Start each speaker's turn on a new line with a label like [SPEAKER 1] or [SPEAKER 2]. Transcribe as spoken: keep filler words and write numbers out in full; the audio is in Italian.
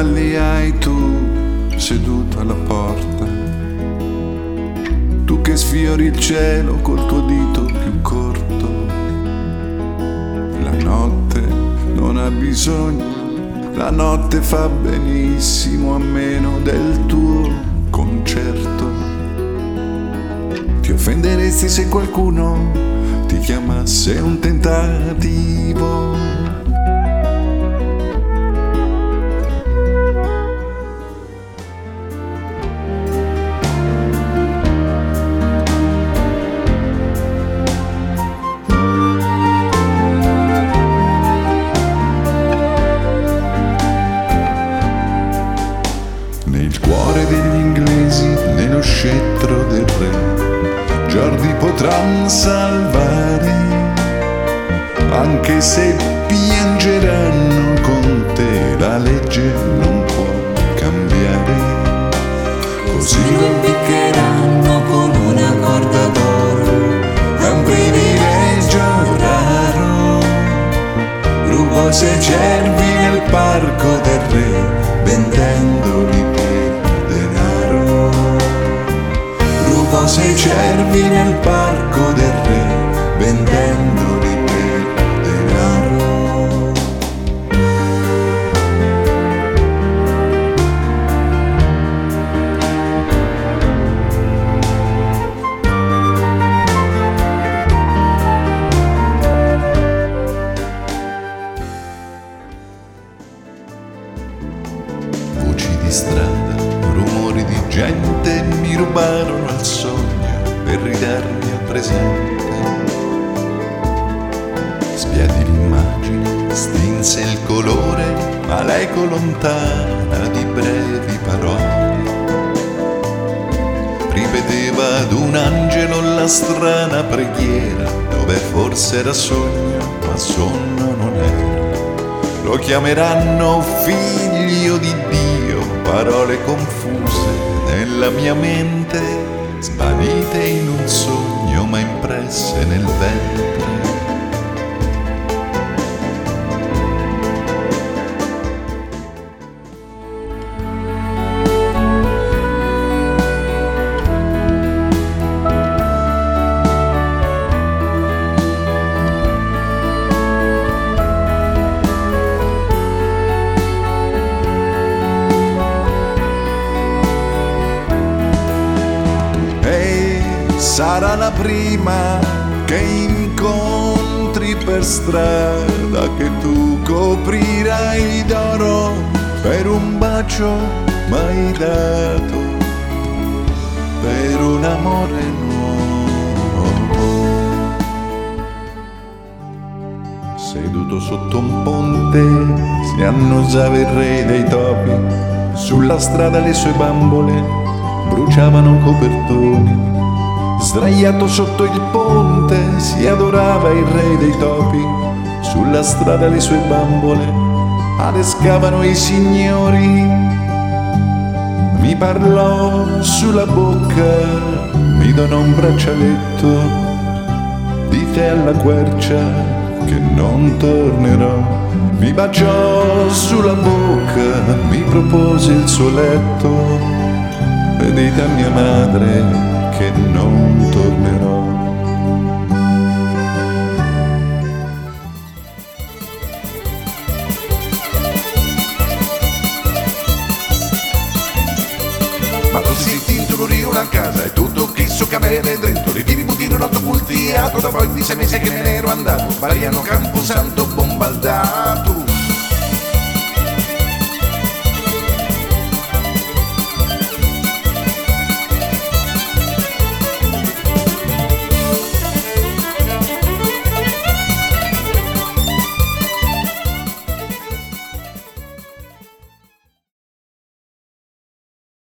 [SPEAKER 1] spalle hai tu seduto alla porta, tu che sfiori il cielo col tuo dito più corto. La notte non ha bisogno, la notte fa benissimo a meno del tuo concerto. Ti offenderesti se qualcuno ti chiamasse un tentativo? Nel cuore degli inglesi, nello scettro del re, Jordi potranno salvare, anche se piangeranno con te, la legge non può cambiare. Così lo impiccheranno con una corda d'oro, è un privilegio raro. Rubo sei cervi nel parco del re, vendendoli per denaro. Rubo sei cervi nel parco del re, vendendoli per denaro. Voci di strada, rumori di gente mi rubarono il sogno per ridarmi al presente. Spiadi l'immagine, stinse il colore, ma l'eco lontana di brevi parole ripeteva ad un angelo la strana preghiera, dove forse era sogno, ma sonno non era. Lo chiameranno figlio di Dio, parole confuse nella mia mente, svanite in un sogno ma impresse nel ventre. Sarà la prima che incontri per strada, che tu coprirai d'oro per un bacio mai dato, per un amore nuovo. Seduto sotto un ponte si annusava il re dei topi, sulla strada le sue bambole bruciavano copertoni. Sdraiato sotto il ponte si adorava il re dei topi, sulla strada le sue bambole adescavano i signori. Mi parlò sulla bocca, mi donò un braccialetto, dite alla quercia che non tornerò. Mi baciò sulla bocca, mi propose il suo letto, e dite a mia madre che non tornerò. Ma tu si introdurì una casa e tutto chisso che avere dentro, rividi budino noto multiato, da poi di sei mesi che me ne ero andato, Mariano Camposanto bombardato.